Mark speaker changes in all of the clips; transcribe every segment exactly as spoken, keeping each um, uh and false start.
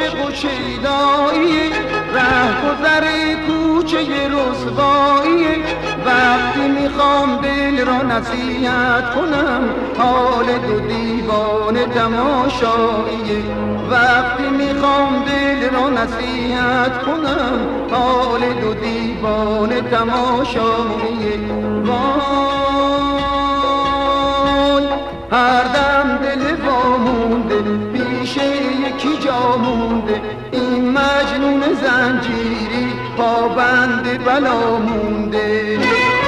Speaker 1: عاشق و شیدایی، ره گذر کوچه رسوایی. وقتی میخوام دل را نصیحت کنم، حال دو دیوانه تماشایی. وقتی میخوام دل را نصیحت کنم، حال دو دیوانه تماشایی. وای هر دم دل وامونده، پیش یکی جا مونده. این مجنون زنجیری پابند بلا مونده.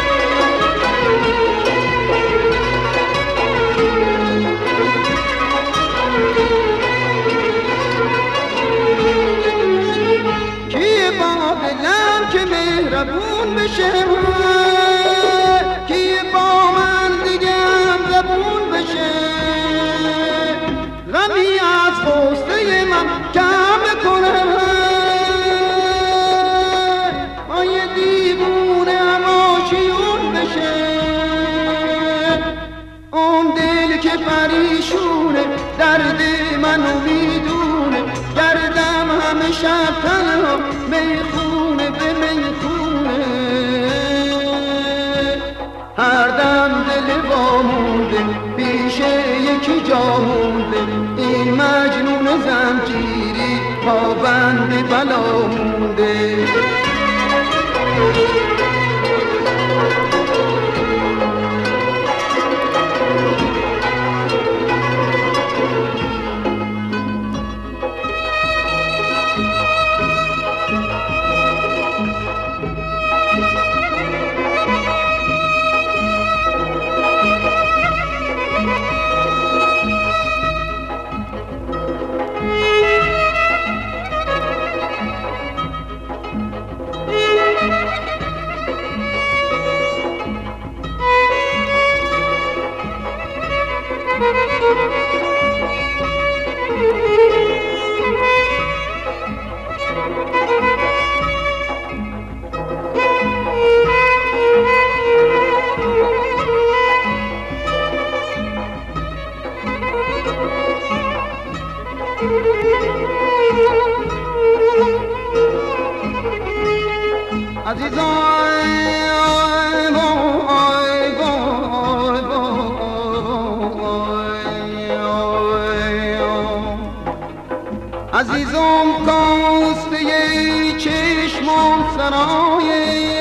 Speaker 1: کیه با دلم که مهربون بشه، کیه با من دیگه هم زبون بشه. غمی از غصه من کم کنه، ما یه دیوونه هماشیون بشه. اون دل که پریشونه، درد منو میدونه. گردم همه شب تنها، میخونه به میخونه. هر دم دل وامونده، پیش یکی جا مونده. این مجنون زنجیری پابند بلا مونده. عزیزم کاسته چشمم سرای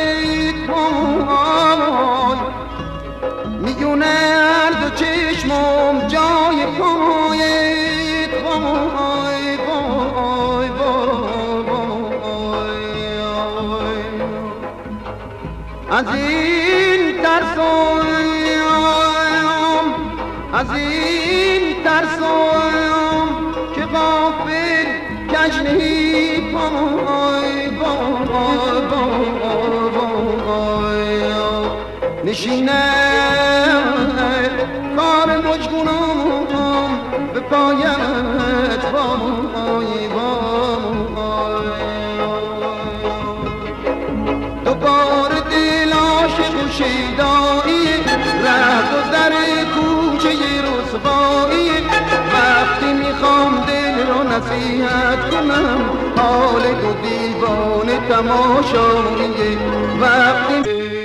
Speaker 1: پای، میونه هر دو چشمم جای پای پای پای پای. از این ترسایم، از این ترسایم که غافل کجنهی پای پای پای. نشینم کار مجگونم به پایت وای وای. دوباره دل عاشق و شیدایی، ره گذر کوچه رسوایی. وقتی میخوام دل رو نصیحت کنم، حال دو دیوانه تماشایی. وقتی